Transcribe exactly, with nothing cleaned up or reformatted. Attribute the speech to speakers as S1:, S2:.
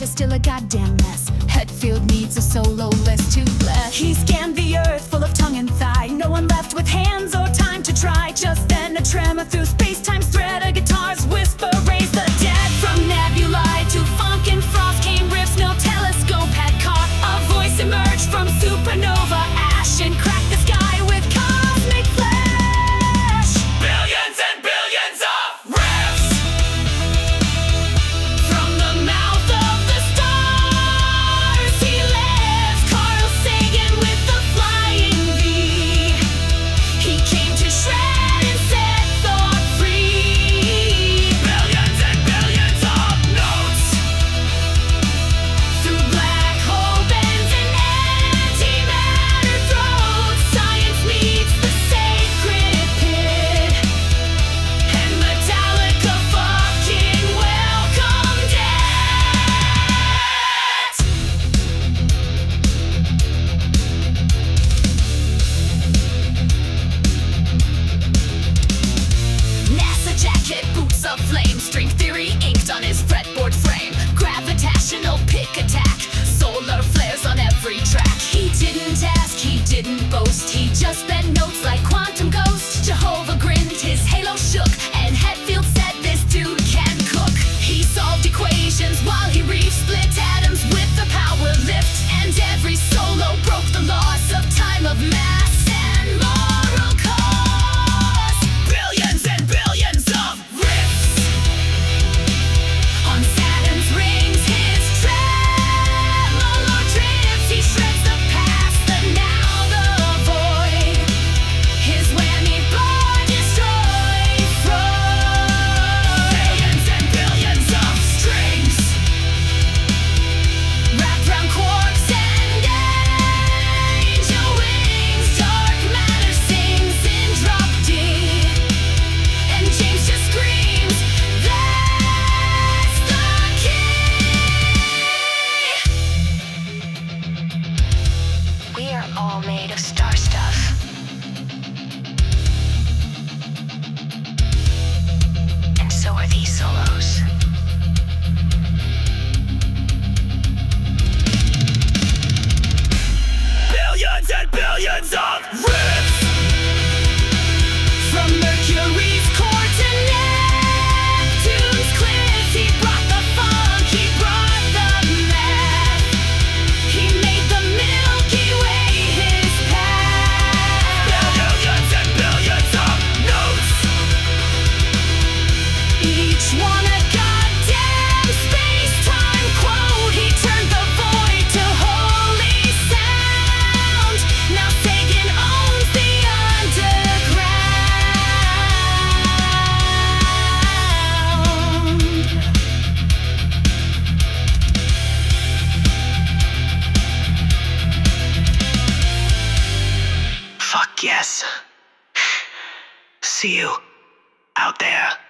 S1: still a goddamn mess. Hetfield needs a soloist to bless. He scanned the earth full of tongue and thigh. No one left with hands or time to try. Just then a tremor through space-time's thread. A guitar's whisper raised the dead. From nebulae to funk and frost came riffs no telescope had caught. A voice emerged from supernova ash and cracked the sky with cosmic flash. Billions and billions of riffs from the mouth of the stars. He lives, Carl Sagan with the flying V. He came to shred and set thought free. Billions and billions of notes through black hole bends and antimatter throats. Science meets the sacred pit, and Metallica fucking welcomed it. NASA jacket, boots of flame, string theory inked on his fretboard frame. Gravitational pick attack, solar flares on every track. He didn't ask, he didn't boast, he just bent notes like Quantum Ghost. Jehovah grinned, his halo shook, and Hetfield said this dude can cook. He solved equations while he reefed split atoms with the power lift. And every solo broke the laws of time, of mass and moral cause. Billions and billions of riffs on Saturn's rings. His tremolo drifts. He shreds the past, the now, the void. His whammy bar destroy Freud. Billions and billions of strings wrapped round quarks and angel wings. Dark matter sings in drop D, and James just screams, that's the key.
S2: We are all made of star stuff. And so are these solos.
S1: Billions and billions of riffs from Mercury's core to Neptune's cliffs. He brought the funk, he brought the meth. He made the Milky Way his path. Billions and billions of notes, each one a goddamn space-time quote. He turned the void to holy sound. Now Sagan owns the underground.
S3: Fuck yes. See you out there.